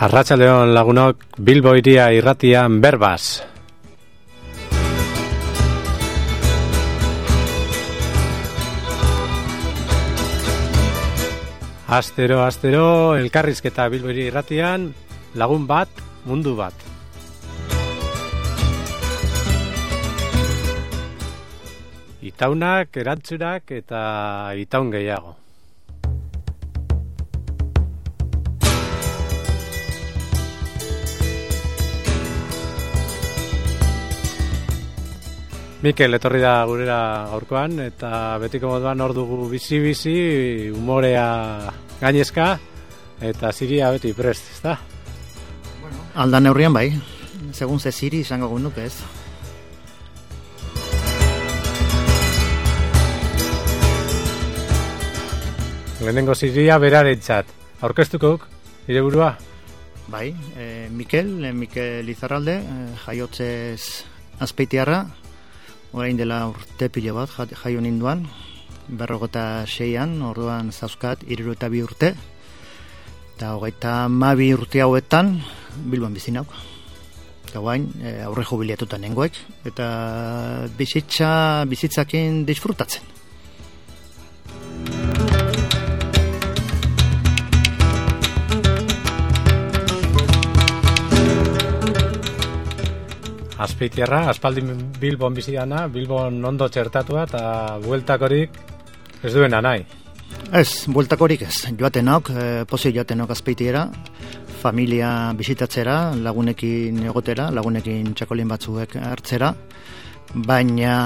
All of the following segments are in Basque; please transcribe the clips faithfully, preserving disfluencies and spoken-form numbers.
Arratsaldeon lagunok, Bilbo hiria irratian berbaz. Astero, astero, elkarrizketa Bilbo hiria irratian, lagun bat, mundu bat. Itaunak, erantzurak eta itaun gehiago. Mikel etorri da gurera gaurkoan eta betiko moduan hor dugu bizi-bizi, umorea gainezka eta ziria beti prest, ezta? Bueno, aldan neurrian bai, segun ze ziri izango gunuk ez. Lehenengo ziria berarentzat, aurkeztukok, nire burua? Bai, e, Mikel, e, Mikel Izarralde, e, jaiotzez Azpeitiarra, orain dela urte pilo bat jaio ninduan, berrogeta seian, orduan zauzkat, hiru eta bi urte, eta hogeita hamabi urte hauetan, Bilbon bizi nauk. Eta guain, e, aurre jubiliatutan nengoek, eta bizitza, bizitzakin disfrutatzen. Azpeitiarra, aspaldin Bilbon biziana, Bilbon ondo txertatua eta bueltakorik ez duena nahi. Ez, bueltakorik ez. Joatenok, e, pozik joatenok Azpeitiera, familia bisitatzera, lagunekin egotera, lagunekin txakolin batzuek hartzera, baina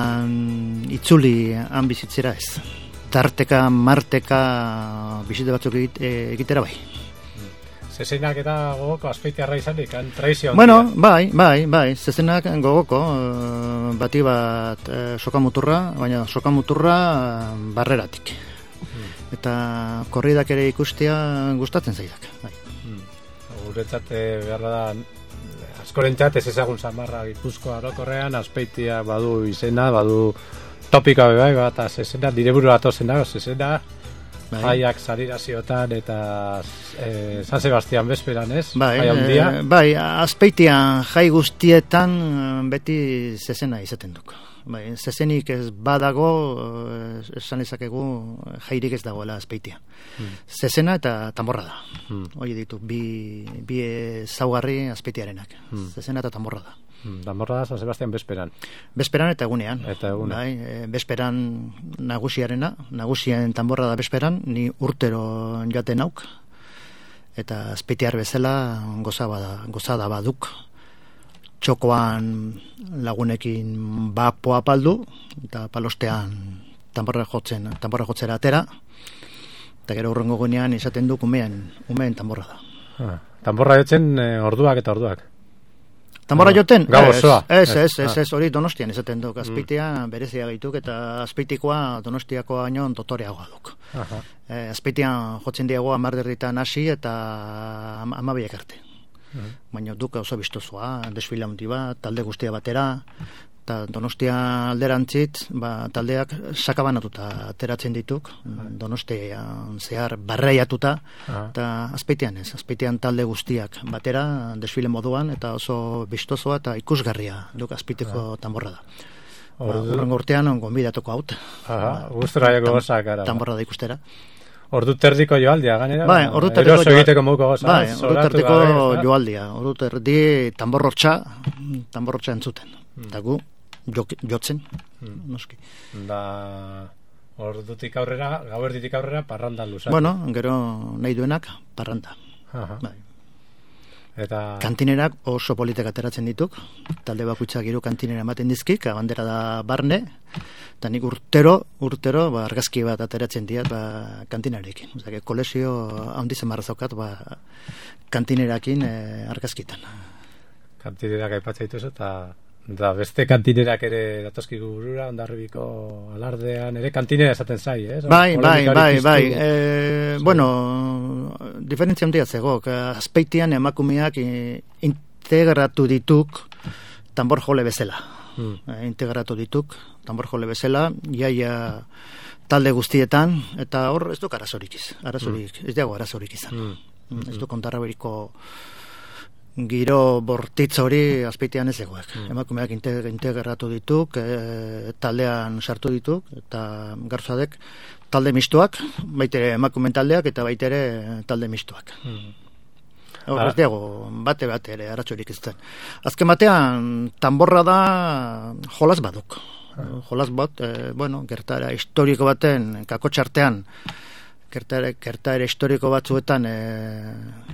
itzuli han bizitzera ez. Tarteka, marteka bizite batzuk egitera bai. Zezenak eta gogoko Azpeitiarra izanik, han traizio ondia. Bueno, bai, bai, bai, zezenak gogoko, e, bati bat e, sokamuturra, baina sokamuturra e, barreratik. Hmm. Eta korridak ere ikustea gustatzen zaidak. Bai. Hmm. Guretzat behar da, askorentzat ez ezagun zamarra Gipuzkoa orokorrean, Azpeitia badu izena, badu topikoa bai, bat, zezena, dire buru bat ozena, zezena, bai. Jaiak sariraziotan eta e, San Sebastian bezperan, ez? Bai, e, bai, Azpeitian jai guztietan beti zezena izaten duk. Bai, zezenik ez badago, esan ezakegu jairik ez dagoela Azpeitia. Hmm. Zezena eta tamborra da. Hmm. Hoi ditu, bi, bi zaugarri Azpeitiarenak. Hmm. Zezena eta tamborra da. Hmm. Tamborra da San Sebastian bezperan. Bezperan eta egunean. Eta egunean. Bai, e, bezperan nagusiarena, nagusien tamborra da bezperan, ni urtero jaten auk. Eta Azpeitiar bezala gozada, gozada baduk. Txokoan lagunekin bapoa paldu, eta palostean tamborra jotzen, tamborra jotzera atera, eta gero urrengo gunean izaten duk umeen, umeen tamborra da. Ah, tamborra jotzen e, orduak eta orduak. Tamborra joten? Gau osoa. Ez, ez, ez, ez, hori Donostian izaten duk, Azpeitia berezia gaituk, eta Azpeitikoa Donostiako ainon dotoreagoa duk. E, Azpeitian jotzen diago amarderritan hasi eta amabiak arte. Uh-huh. Baina duka oso biztozua, desfila hundi bat, talde guztia batera, eta Donostia alderantzit, ba, taldeak sakabanatuta ateratzen dituk, uh-huh. Donostian zehar barreiatuta, uh-huh. eta Azpeitian ez, Azpeitian talde guztiak batera, desfile moduan, eta oso biztozoa eta ikusgarria duk Azpeitiko uh-huh. tamborra da. Ba, urrengo urtean gonbidatuko haut. Uh-huh. Gustora jako gozak, ara. Tamborra da ikustera. Ordu terdiko joaldia, ganera? Bai, ordu terdiko eroso egiteko moduko goza. Bai, ordu terdiko joaldia. Ordu terdi tamborrotxa, tamborrotxa entzuten. Eta gu, jotzen, hmm. noski. Da, ordutik aurrera, gauerditik aurrera, parranda luzatu. Bueno, gero nahi duenak, parranda. Aha. Bai. Eta... Kantinerak oso politek ateratzen dituk, talde bakoitzak hiru kantinera ematen dizkik, bandera da barne, eta nik urtero, urtero, ba, argazki bat ateratzen diat, ba, kantinarekin. Osa, kolezio handizen marra zaukat, ba, kantinerakin e, argazkitan. Kantinerak aipatzea dituzu, eta da beste kantinerak ere datozki burura, Hondarribiko alardean, ere kantinera esaten zai, eh? Bai, bai, bai, bai. E, bueno, diferentzia handia zegok. Azpeitian emakumeak integratu dituk tambor jole bezala. Hmm. E, integratu dituk tambor jole bezala, iaia talde guztietan, eta hor ez duk arazorik iz, arazorik, hmm. ez dago arazorik izan. Hmm. Hmm. Ez du kontarraberiko giro bortitz hori Azpeitian ez egoek. Mm. Emakumeak integratu dituk, e, taldean sartu dituk, eta garzadek talde mistuak, baitere emakumen taldeak eta baitere talde mistuak. Mm. Hor, ez dago, bate bate ere, aratxorik ez zen. Azken batean, tamborra da jolas baduk. Ah. Jolas bat, e, bueno, gertara historiko baten, kakotxartean, gertara, gertara historiko batzuetan, e,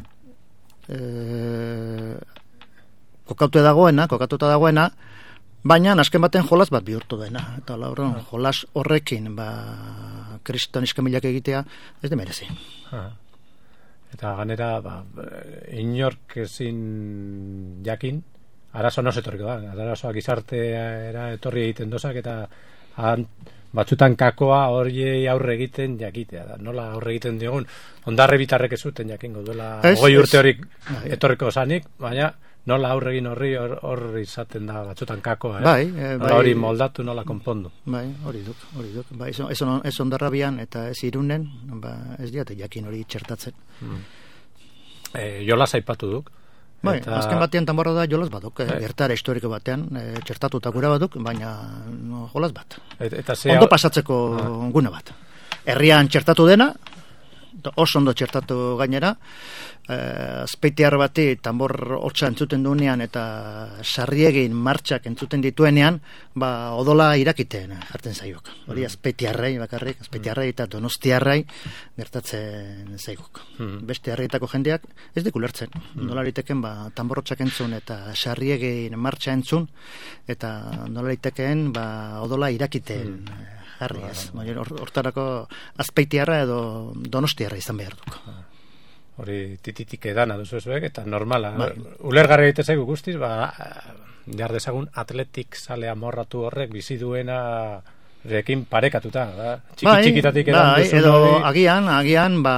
e, kokatu dagoena, kokatuta dagoena, baina azken baten jolas bat bihurtu dena. Eta lauron, ah. jolas horrekin, ba, kriston iskamilak egitea, ez de merezi. Ah. Eta ganera, ba, inork ezin jakin, arazo no etorriko da, arazoa gizartea etorri egiten dozak, eta han, batzutan kakoa hori aurre egiten jakitea da. Nola aurre egiten diogun, ondarre bitarrek ez zuten jakingo duela hogei urte horik etorriko zanik, baina nola aurre egin horri hor, hor izaten da batzutan kakoa, eh? Bai, eh, bai, hori moldatu, nola konpondu. Bai, hori duk, hori duk. Bai, ez, ez, ez ondarrabian eta ez irunen, ba, ez diate jakin hori txertatzen. Mm. E, jolas aipatu duk. Bai, eta... azken batean tamborra da jolas baduk, e, gertara historiko batean, e, txertatuta gura baduk, baina no, jolas bat. Et, eta zea... Ondo pasatzeko ah. gune bat. Herrian txertatu dena, oso ondo txertatu gainera, eh, azpeitiar bati tambor hotza entzuten duenean eta sarriegin martxak entzuten dituenean, ba, odola irakiten jartzen zaiok. Hori mm. azpeitiarrei bakarrik, azpeitiarrei eta donostiarrei gertatzen zaiguk. Mm. Beste herrietako jendeak ez dik ulertzen. Mm. Nolariteken ba, tambor hotzak entzun eta sarriegin martxa entzun, eta nolaritekeen ba, odola irakiten mm. jarri ez. Hortarako azpeitiarra edo donostiarra izan behar duk. Hori tititik edana duzu ezuek, eta normala. Bai. Ulergarri egite zaigu guztiz, ba, jar dezagun atletik sale amorratu horrek bizi duena rekin parekatuta. Ba? Txiki, bai, txikitatik edan bai, duzu. Edo hori... agian, agian, ba,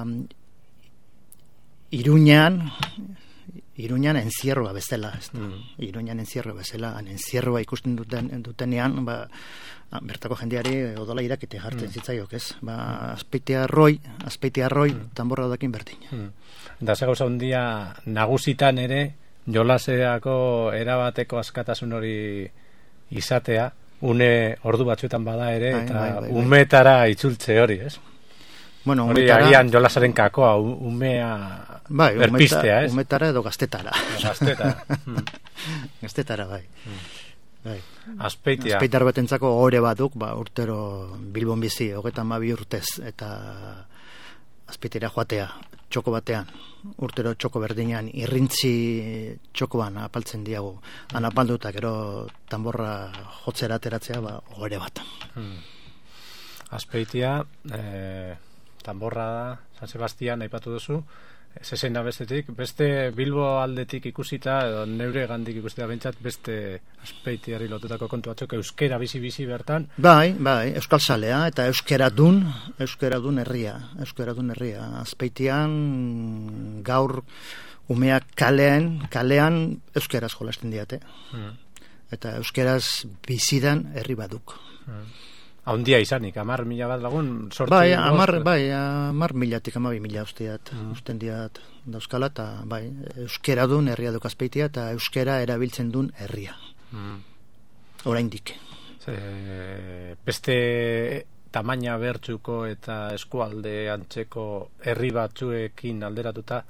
Iruñan, Iruñan enzierroa bezala. Mm. Iruñan enzierroa bezala, enzierroa ikusten duten, dutenean, ba, bertako jendeari odola irakite jartzen mm. zitzaiok, ez? Ba, azpeitea roi, azpeitea roi, mm. tamborra dakin berdin. Mm. Da ze gauza hundia nagusitan ere, jolaseako erabateko askatasun hori izatea, une ordu batzuetan bada ere, bai, eta bai, bai, bai. umetara itzultze hori, ez? Bueno, hori umetara... agian jolasaren kakoa, umea bai, berpistea, ez? Umetara edo gaztetara. Gaztetara. mm. Gaztetara, bai. Mm. Bai. Azpeitia. Azpeitar batentzako ore baduk, ba, urtero Bilbon bizi, hogeita hamabi urtez, eta azpeitera joatea, txoko batean, urtero txoko berdinean, irrintzi txokoan apaltzen diago, han apalduta, gero tamborra jotzera ateratzea, ba, ore bat. Hmm. Azpeitia, eh, tamborra da, San Sebastian, aipatu duzu, zezena bestetik, beste Bilbo aldetik ikusita, edo neure gandik ikusita bentsat, beste azpeitiari lotutako kontu batzuk, euskera bizi-bizi bertan. Bai, bai, euskal salea, eta euskera dun, euskera dun herria, euskera dun herria. Azpeitian, gaur, umeak kalean, kalean, euskeraz jolasten diate. Hmm. Eta euskeraz bizidan herri baduk. Hmm. Haundia izanik, amar mila bat lagun sortu. Bai, amar, bai, amar milatik amabi mila usteat, mm. usten diat dauzkala, eta bai, euskera dun herria duk Azpeitia, eta euskera erabiltzen dun herria. Mm. Oraindik. Beste tamaina bertzuko eta eskualde antzeko herri batzuekin alderatuta,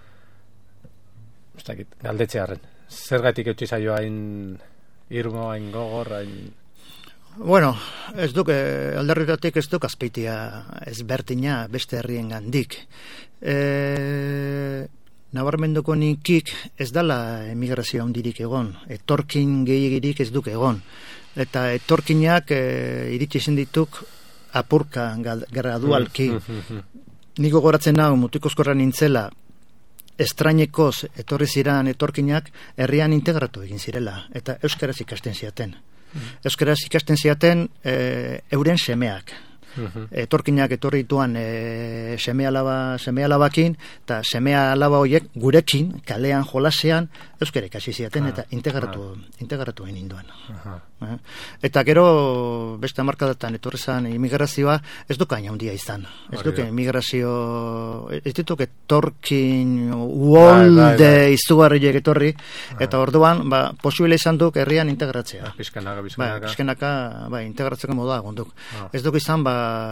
ez dakit, galdetzearen. Zergatik eutsi zaio hain irmo, hain gogor, hain... Bueno, ez duk, alderritatik ez duk Azpeitia ezbertina beste herrien gandik. E, nabarmenduko nikik ez dala emigrazio handirik egon, etorkin gehiagirik ez duk egon. Eta etorkinak e, iritsi zen dituk apurka gradualki. Niko goratzen hau mutikozkorra nintzela, estrainekoz etorri ziran etorkinak herrian integratu egin zirela, eta euskaraz ikasten ziaten. Mm. Euskaraz ikasten ziaten e, euren semeak. etorkinak etorri dituan e, seme alaba, seme alabakin, eta seme alaba horiek gurekin, kalean jolasean, euskara ikasi ziaten, eta integratu, integratu egin induan. Eh? Eta gero, beste hamarkadatan etorri zen immigrazioa, ez duk aina handia izan. Ez duk immigrazio, ez dituk etorkin uolde izugarriek etorri, eta orduan, ba, posibile izan duk herrian integratzea. Bizkanaka, bizkanaka. Ba, bizkanaka, ba, integratzeko moda gonduk. Ah. Ez duk izan, ba,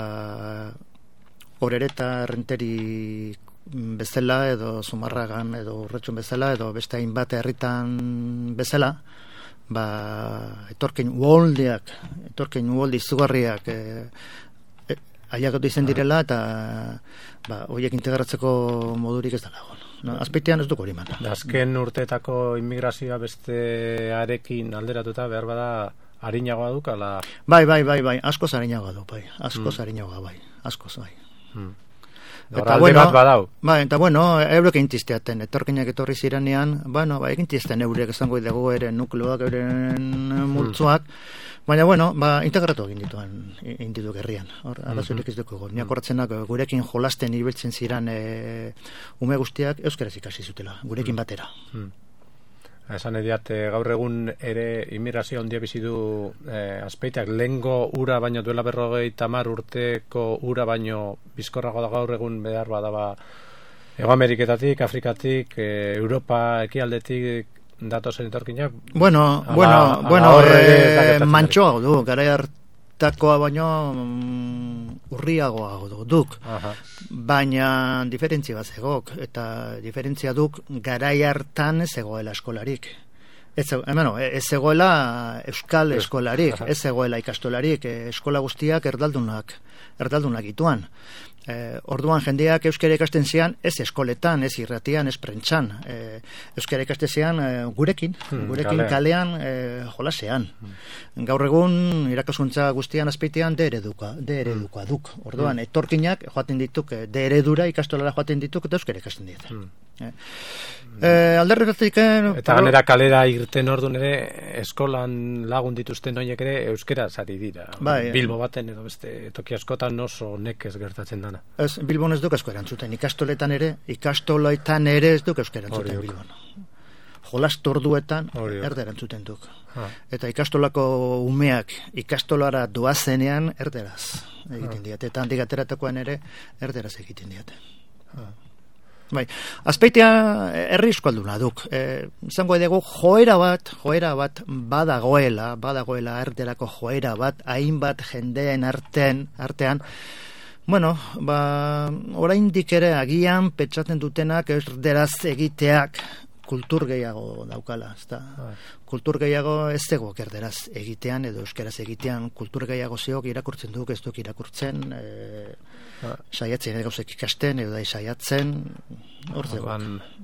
orereta renteri bezala, edo Zumarragan, edo Urretxun bezala, edo beste hainbat herritan bezala, ba, etorkin uoldeak, etorkin uolde izugarriak e, e, aiagotu izan direla, eta ba, horiek integratzeko modurik ez dela egon. No, azpeitean ez duk hori man. Azken urteetako immigrazioa bestearekin alderatuta behar bada harinagoa duk, ala... Bai, bai, bai, bai, askoz harinagoa du, bai, askoz mm. harinagoa, bai, askoz, bai. Mm. Eta bueno, badau. Bai, eta bueno, eurek egintzizteaten, etorkinak etorri ziranean, bueno, ba, egintizten eurek esango dugu eren nukleoak, eren multzuak, mm. baina, bueno, ba, integratu egin dituan, egin ditu gerrian, hor, arazurik ez dugu. Mm. Niakorratzenak, gurekin jolasten ibiltzen ziran e, ume guztiak, euskaraz ikasi zutela, gurekin mm. batera. Mm. Esan ediat, gaur egun ere immigrazio handia bizi du eh, Azpeitiak lehengo ura baino duela berrogei tamar urteko ura baino bizkorrago da gaur egun behar badaba Ego Ameriketatik, Afrikatik, eh, Europa ekialdetik datozen etorkinak. Bueno, ala, bueno, ala bueno, eh, mantxoa du, gara hartakoa baino mm, urriagoa duk. Aha. Baina diferentzia bat zegok, eta diferentzia duk garai hartan ez zegoela eskolarik. Ez, bueno, ez zegoela euskal eskolarik, ez zegoela ikastolarik, eskola guztiak erdaldunak, erdaldunak ituan. Eh, orduan jendeak euskara ikasten zian ez eskoletan, ez irratian, ez prentsan. Eh, euskara ikasten zian eh, gurekin, hmm, gurekin kalean, kalean eh, jolasean. Hmm. Gaur egun irakaskuntza guztian Azpeitean de ereduka, de ereduka duk. Orduan hmm. etorkinak joaten dituk, de eredura ikastolara joaten dituk eta euskara ikasten ditu. Hmm. Eh, eh, alderretatik eta ganera kalera irten ordun ere eskolan lagun dituzten horiek ere euskera zari dira. Bai, Bilbo baten edo beste toki askotan oso nekez gertatzen dana. Ez, Bilbon ez duk euskera entzuten, ikastoletan ere, ikastoletan ere ez duk euskera entzuten Bilbon. Jolastorduetan erdera entzuten duk. Ha. Eta ikastolako umeak ikastolara doazenean erderaz egiten diate, eta handik ateratakoan ere erderaz egiten diate. Ha. Bai, Azpeitia herri eskualduna duk. E, izango dugu joera bat, joera bat badagoela, badagoela erderako joera bat, hainbat jendeen artean, artean, bueno, ba, oraindik ere agian petsatzen dutenak erderaz egiteak kultur gehiago daukala, ezta? Kultur gehiago ez zego erderaz egitean edo euskaraz egitean, kultur gehiago zeok irakurtzen duk, ez duk irakurtzen, e, saiatzen gauzek ikasten edo da saiatzen, hor zego.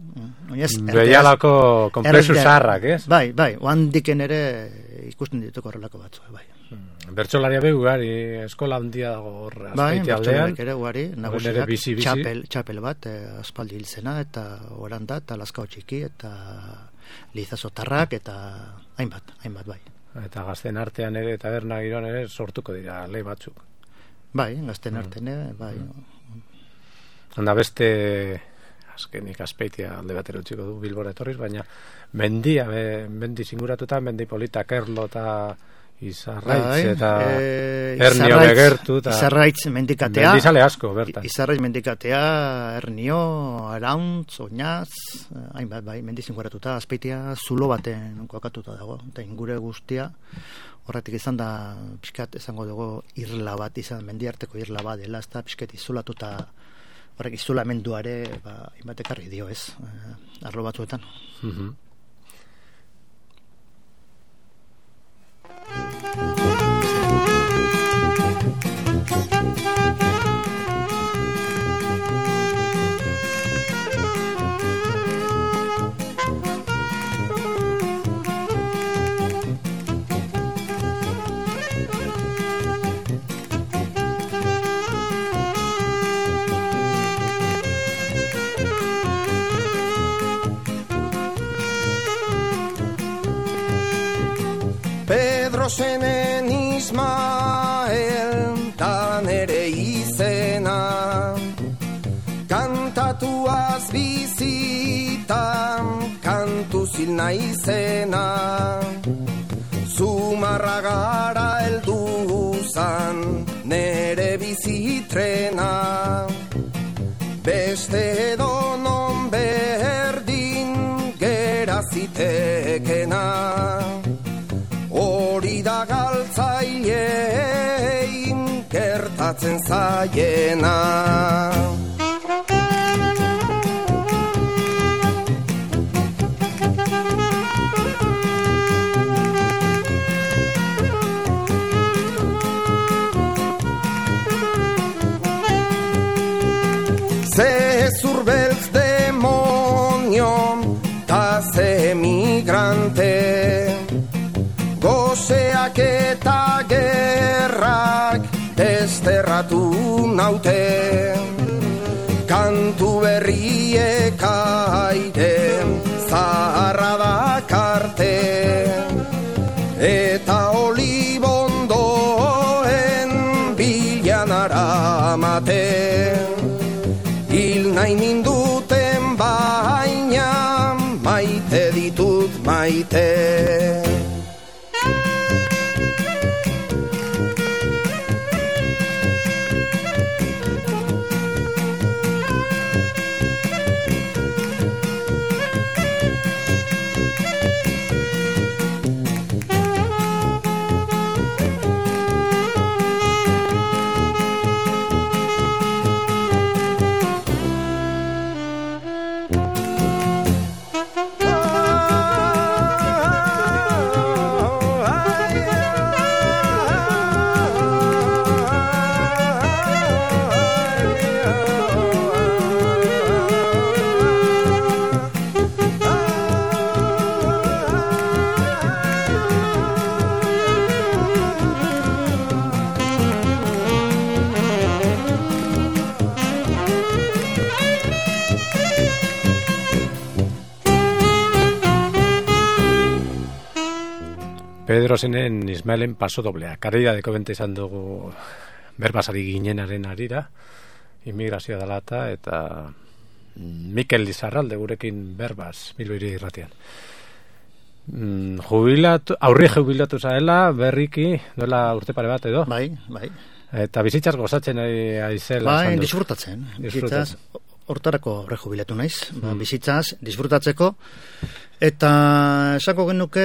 Behialako komplexu zaharrak, ez? Bai, bai, oandiken ere ikusten dituko horrelako batzu, bai. Bertsolaria behu gari, eskola handia dago hor Azpeiti aldean. Bai, ere guari, nagusiak, bizi, bizi. Txapel, txapel bat, eh, aspaldi hilzena, eta oranda, eta Lazkao txiki, eta Lizazotarrak, eta hainbat, hainbat, bai. Eta gazten artean ere, eta berna giroan ere, sortuko dira, lehi batzuk. Bai, gazten mm. artean ere, bai. Handa beste, azkenik Azpeitia alde batera utxiko du Bilbora etorriz, baina mendia, be, mendi zinguratuta, mendi polita, kerlo, eta Izarraitz eta e, Hernio begertu eta Izarraitz mendikatea mendizale asko bertan. Izarraitz mendikatea, Hernio, Arauntz, Oinaz, hainbat bai, mendizin goratuta, Azpeitia zulo baten kokatuta dago, eta ingure guztia horretik izan da pixkat esango dugu irla bat, izan mendiarteko irla bat dela, ez da pixkat izulatuta horrek izulamenduare ba, hainbat ekarri dio ez, arlo batzuetan. Mhm. Pedro zenen Ismael, ta nere hil naizena, zumarra gara elduzan nere bizitrena, beste edonon berdin gera zitekena, hori da galtzailein gertatzen zaiena. Ze zurbeltz demonio ta ze emigrante, goseak eta gerrak desterratu naute, kantu berriek aire zaharra dakarte, eta olibondoen bilan aramate, hil nahi ninduten baina maite ditut maite. Pedro Zenen Ismaelen paso doblea. Karrera de Covente izan dugu berbasari ginenaren arira, immigrazioa dalata, eta Mikel Lizarralde gurekin berbaz, Bilbiri irratian. Mm, jubilatu, aurri jubilatu zaela, berriki, duela urte pare bat edo? Bai, bai. Eta bizitzaz gozatzen aizela. Bai, disfrutatzen. Bizitzaz, hortarako aurre jubilatu naiz. Mm. Ba, bizitzaz, disfrutatzeko. Eta esako genuke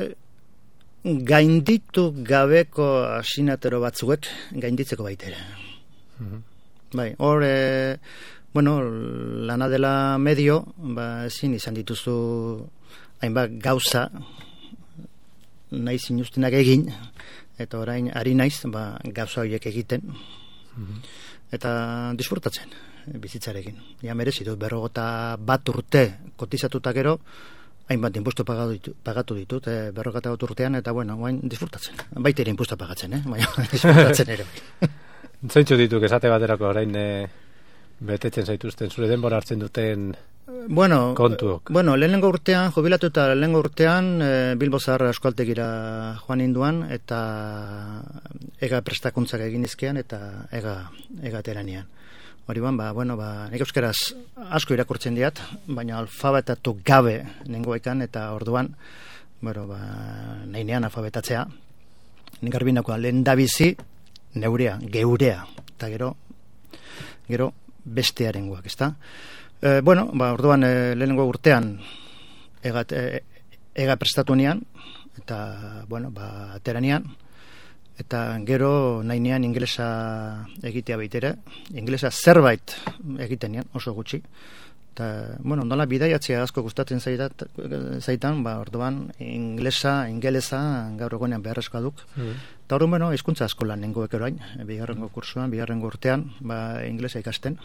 gainditu gabeko asinatero batzuek gainditzeko baitere. Mm-hmm. Bai, hor, e, bueno, lana dela medio, ba, ezin izan dituzu hainbat gauza nahi zinuztenak egin, eta orain ari naiz, ba, gauza horiek egiten. Mm-hmm. Eta disfrutatzen bizitzarekin. Ja merezi dut, berrogota bat urte kotizatuta gero, hainbat impuesto pagatu ditut, pagatu ditut eh, berrogata bat urtean, eta bueno, hain disfrutatzen. Baita ere impuesto pagatzen, eh? Baina disfrutatzen ere. Zeintzu dituk esate baterako orain eh, betetzen zaituzten, zure denbora hartzen duten bueno, kontuok? Bueno, lehenengo urtean, jubilatu eta lehenengo urtean, e, Bilbo Zaharra eskualtegira joan induan, eta ega prestakuntzak egin izkean, eta ega, ega teranian. Hori ban, ba, bueno, ba, nik euskeraz asko irakurtzen diat, baina alfabetatu gabe nengoekan, eta orduan, bueno, ba, nahi nean alfabetatzea, nik garbinako lehen da bizi, neurea, geurea, eta gero, gero bestearen guak, ezta? E, bueno, ba, orduan e, lehenengo urtean ega, e, ega prestatu nian, eta, bueno, ba, teranian, eta gero nahinean inglesa egitea baitere, inglesa zerbait egiten nian, oso gutxi. Eta, bueno, ondola bidaiatzea asko gustatzen zaitat, zaitan, ba, orduan inglesa, ingelesa gaur egonean beharrezkoa duk. Mm. Eta orduan, bueno, hizkuntza asko lan nengoek orain, bigarrengo kursuan, bigarrengo urtean, ba, inglesa ikasten.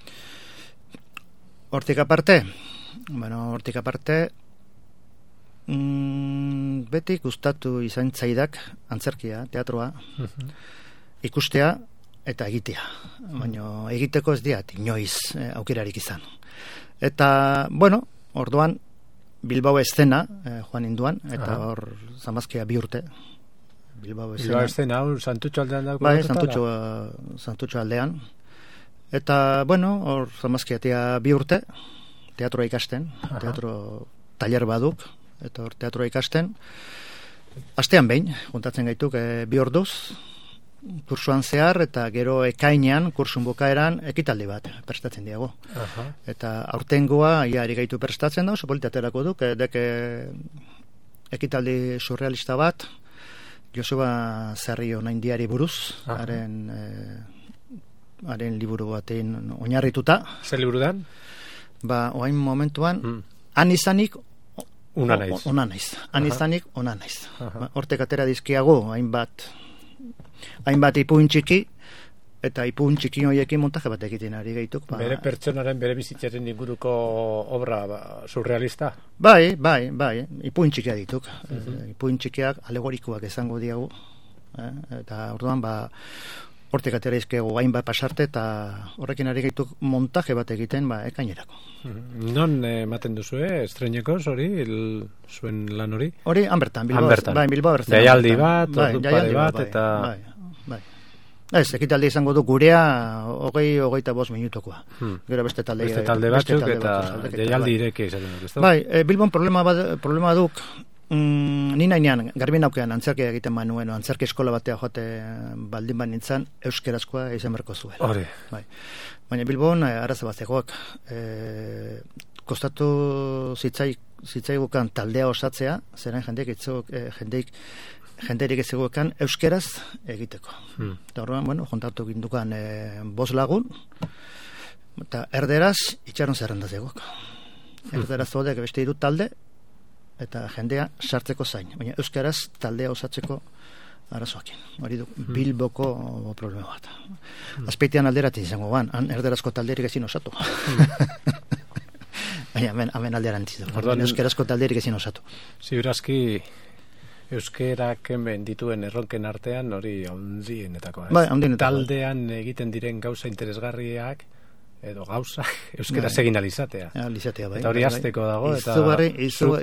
Hortik aparte, bueno, hortik aparte, Mm, beti gustatu izan zaidak antzerkia, teatroa, uh-huh. ikustea eta egitea. Uh-huh. Baina egiteko ez diat inoiz eh, aukerarik izan. Eta, bueno, orduan Bilbao eszena eh, joan induan, eta hor uh-huh. zamazkia bi urte. Bilbao eszena. Bilbao eszena, hor Santutxo aldean dago? Bai, Santutxo, Santutxo aldean. Eta, bueno, hor zamazkia tia bi urte, teatroa ikasten, uh-huh. teatro taller baduk, eta hor teatroa ikasten. Astean behin, juntatzen gaituk, e, bi orduz, kursuan zehar, eta gero ekainean, kursun bukaeran, ekitaldi bat prestatzen diago. Uh-huh. Eta aurtengoa, ia ari gaitu prestatzen da, oso politaterako duk, dek ekitaldi surrealista bat, Joseba Zerrio naindiari buruz, uh-huh. haren, e, haren liburu batein oinarrituta. Zer liburu dan? Ba, oain momentuan, mm. han izanik, Una naiz. Ona naiz. Han izanik, ona naiz. Ba, hortek atera dizkiago, hainbat, hainbat ipuin txiki, eta ipuin txiki horiekin montaje bat egiten ari gaituk. Ba, bere pertsonaren, bere bizitzaren inguruko obra ba, surrealista? Bai, bai, bai, ipuin txikia dituk. Uh-huh. E, ipuin txikiak alegorikoak izango diagu. Eh? Eta orduan, ba, hortek atera dizkiago hainbat pasarte, eta horrekin ari gaituk montaje bat egiten, ba, ekainerako. Non ematen eh, duzu, eh? Estrenekos hori, il, zuen lan hori? Hori, hanbertan, Bilbao, bai, Bilbao bertan. Jaialdi bat, bai, jaialdi bat, bai, eta... Bai, bai. Ez, ekitaldi izango du gurea, hogei, hogeita bost minutokoa. Hmm. Gero beste talde, beste talde batzuk, beste talde eta batzuk, jaialdi ireke izaten dut, ez da? Bai, e, Bilbon problema, bat, problema duk, mm, ni nainean, garbin aukean antzerkia egiten manuen, antzerki eskola batea joate baldin bat nintzen, euskerazkoa izan berko zuen. Hore. Bai. Baina Bilbon, eh, arazo bat zegoak, eh, kostatu zitzai, zitzaigukan taldea osatzea, zeren jendeik itzuk, eh, jendeik, jenderik ez zegoekan euskeraz egiteko. Hmm. Eta horrean, bueno, jontatu gindukan eh, bos lagun, eta erderaz itxaron zerrenda zegoak. Erderaz zodek beste irut talde, eta jendea sartzeko zain. Baina euskeraz taldea osatzeko arazoakin. Hori du, Bilboko problema bat. Hmm. Azpeitean alderatzen izango ban, han erderazko talderik ezin osatu. Hmm. Baina, hemen, hemen alderantziz. Euskerazko talderik ezin osatu. Ziurazki, euskerak hemen dituen erronken artean, hori handienetako. Bai, handienetako. Taldean egiten diren gauza interesgarriak, edo gauza, euskera bai. Egin alizatea. Alizatea, bai. Eta hori bai, azteko dago. Izugarri, eta izu,